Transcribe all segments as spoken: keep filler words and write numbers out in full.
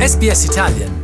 S B S Italian.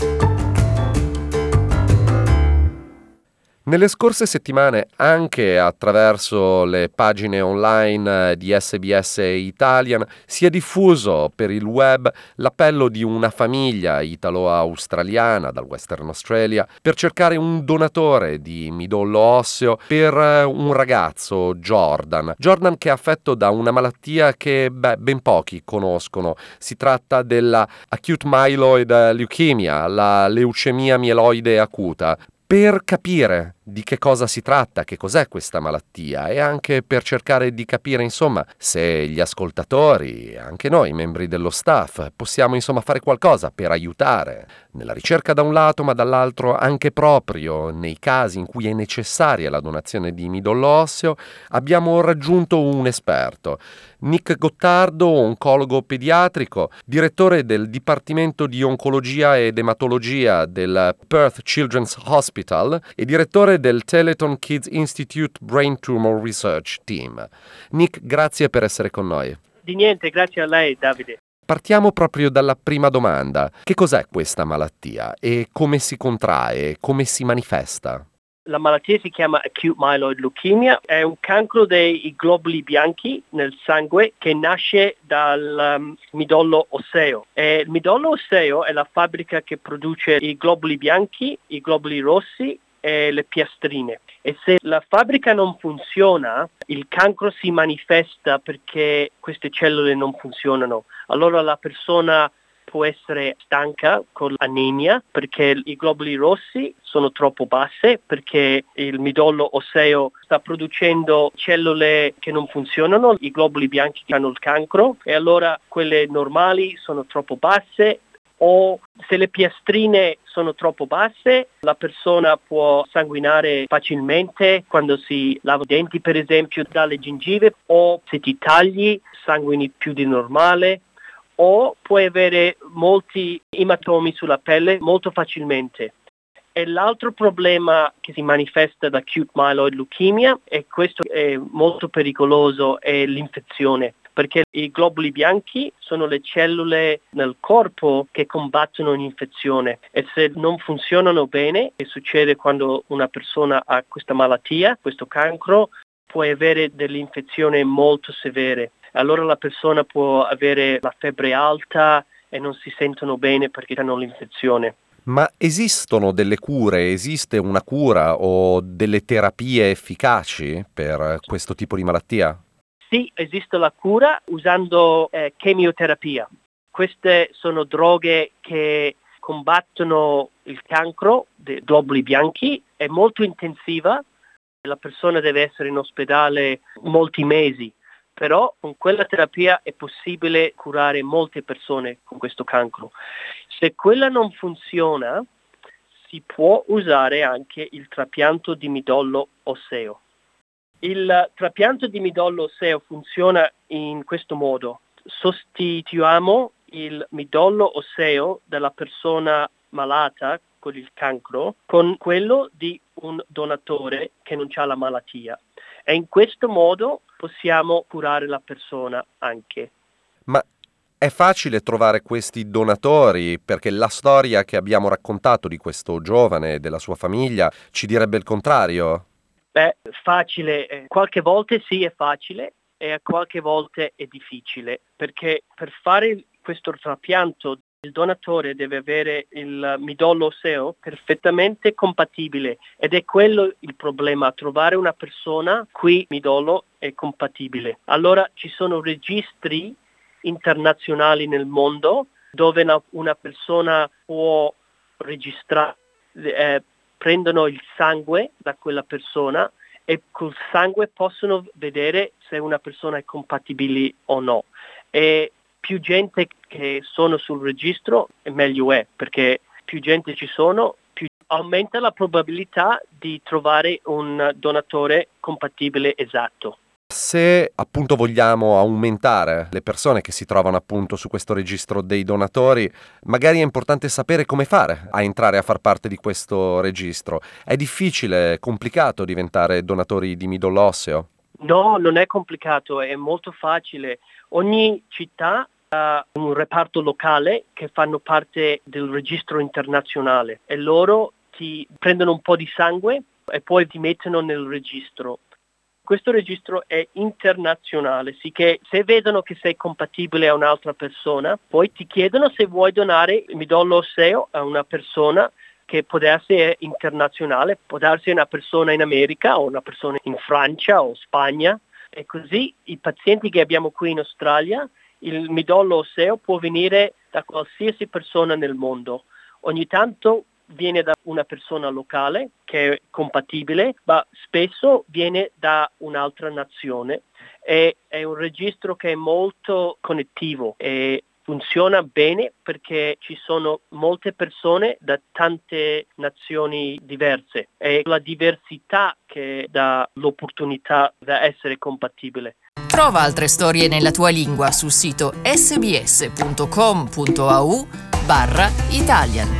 Nelle scorse settimane, anche attraverso le pagine online di S B S Italian, si è diffuso per il web l'appello di una famiglia italo-australiana dal Western Australia per cercare un donatore di midollo osseo per un ragazzo, Jordan. Jordan che è affetto da una malattia che beh, ben pochi conoscono. Si tratta della acute myeloid leukemia, la leucemia mieloide acuta. Per capire di che cosa si tratta, che cos'è questa malattia e anche per cercare di capire, insomma, se gli ascoltatori, anche noi, membri dello staff, possiamo, insomma, fare qualcosa per aiutare nella ricerca da un lato, ma dall'altro anche proprio nei casi in cui è necessaria la donazione di midollo osseo, abbiamo raggiunto un esperto. Nick Gottardo, oncologo pediatrico, direttore del Dipartimento di Oncologia ed Ematologia del Perth Children's Hospital e direttore del Teleton Kids Institute Brain Tumor Research Team. Nick, grazie per essere con noi. Di niente, grazie a lei, Davide. Partiamo proprio dalla prima domanda. Che cos'è questa malattia e come si contrae, come si manifesta? La malattia si chiama acute myeloid leukemia, è un cancro dei globuli bianchi nel sangue che nasce dal um, midollo osseo. E il midollo osseo è la fabbrica che produce i globuli bianchi, i globuli rossi e le piastrine. E se la fabbrica non funziona, il cancro si manifesta perché queste cellule non funzionano. Allora la persona può essere stanca con anemia perché i globuli rossi sono troppo basse, perché il midollo osseo sta producendo cellule che non funzionano, i globuli bianchi che hanno il cancro, e allora quelle normali sono troppo basse. O se le piastrine sono troppo basse, la persona può sanguinare facilmente quando si lava i denti, per esempio, dalle gengive, o se ti tagli sanguini più di normale, o puoi avere molti ematomi sulla pelle molto facilmente. E l'altro problema che si manifesta da acute myeloid leukemia, e questo è molto pericoloso, è l'infezione. Perché i globuli bianchi sono le cellule nel corpo che combattono un'infezione e se non funzionano bene, che succede quando una persona ha questa malattia, questo cancro, puoi avere delle infezioni molto severe. Allora la persona può avere la febbre alta e non si sentono bene perché hanno l'infezione. Ma esistono delle cure, esiste una cura o delle terapie efficaci per questo tipo di malattia? Sì, esiste la cura usando eh, chemioterapia. Queste sono droghe che combattono il cancro dei globuli bianchi, è molto intensiva, la persona deve essere in ospedale molti mesi, però con quella terapia è possibile curare molte persone con questo cancro. Se quella non funziona, si può usare anche il trapianto di midollo osseo. Il trapianto di midollo osseo funziona in questo modo. Sostituiamo il midollo osseo della persona malata con il cancro con quello di un donatore che non ha la malattia. E in questo modo possiamo curare la persona anche. Ma è facile trovare questi donatori? Perché la storia che abbiamo raccontato di questo giovane e della sua famiglia ci direbbe il contrario. Beh, facile, qualche volta sì è facile e qualche volta è difficile, perché per fare questo trapianto il donatore deve avere il midollo osseo perfettamente compatibile ed è quello il problema, trovare una persona cui il midollo è compatibile. Allora ci sono registri internazionali nel mondo dove una, una persona può registrare eh, prendono il sangue da quella persona e col sangue possono vedere se una persona è compatibile o no. E più gente che sono sul registro meglio è, perché più gente ci sono, più aumenta la probabilità di trovare un donatore compatibile esatto. Se appunto vogliamo aumentare le persone che si trovano appunto su questo registro dei donatori, magari è importante sapere come fare a entrare a far parte di questo registro. È difficile, è complicato diventare donatori di midollo osseo? No, non è complicato, è molto facile. Ogni città a un reparto locale che fanno parte del registro internazionale e loro ti prendono un po' di sangue e poi ti mettono nel registro. Questo registro è internazionale, sì che se vedono che sei compatibile a un'altra persona, poi ti chiedono se vuoi donare il midollo osseo a una persona che può essere internazionale, può darsi una persona in America o una persona in Francia o Spagna. E così i pazienti che abbiamo qui in Australia, il midollo osseo può venire da qualsiasi persona nel mondo. Ogni tanto viene da una persona locale che è compatibile, ma spesso viene da un'altra nazione. E è un registro che è molto connettivo e funziona bene perché ci sono molte persone da tante nazioni diverse. È la diversità che dà l'opportunità di essere compatibile. Trova altre storie nella tua lingua sul sito sbs punto com punto a u barra Italian.